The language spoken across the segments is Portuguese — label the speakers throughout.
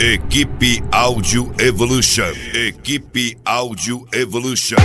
Speaker 1: Equipe Audio Evolution. Equipe Audio Evolution.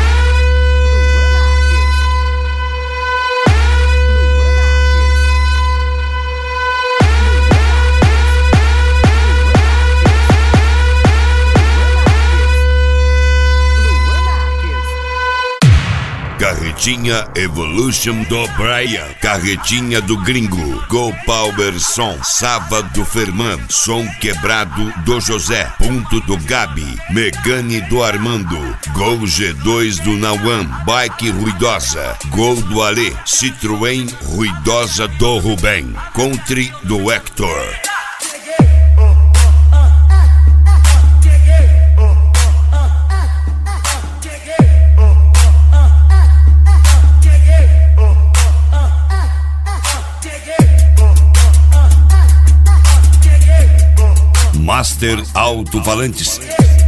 Speaker 1: Carretinha Evolution do Brian, carretinha do Gringo, Go Power Som, Sava do Ferman, Som Quebrado do José, Ponto do Gabi, Megane do Armando, Gol G2 do Nauan, Bike Ruidosa, Gol do Ale, Citroën Ruidosa do Rubem, Country do Hector. Master Alto-Falantes.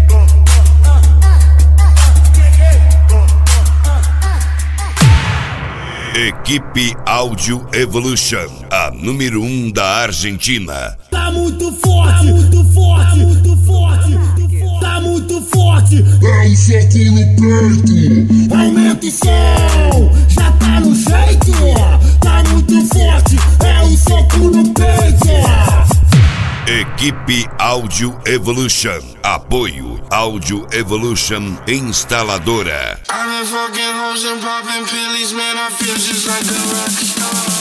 Speaker 1: Equipe Audio Evolution, a número 1 da Argentina.
Speaker 2: Tá muito forte, muito forte, muito forte, tá muito forte.
Speaker 3: É um soco no peito.
Speaker 2: Aumenta o som, já tá no jeito. Tá muito forte, é um soco no peito.
Speaker 1: Equipe Audio Evolution. Apoio Audio Evolution Instaladora.
Speaker 3: I've been fucking hoes and popping pillies, man, I feel just like a rockstar.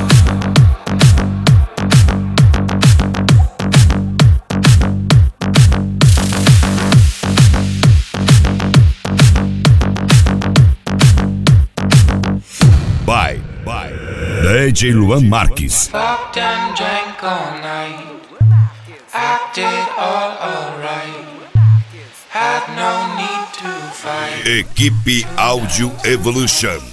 Speaker 1: Bye. DJ Luan Marques.
Speaker 4: Fucked and drank all night. Acted all alright. Had no need to fight.
Speaker 1: Equipe Audio Evolution.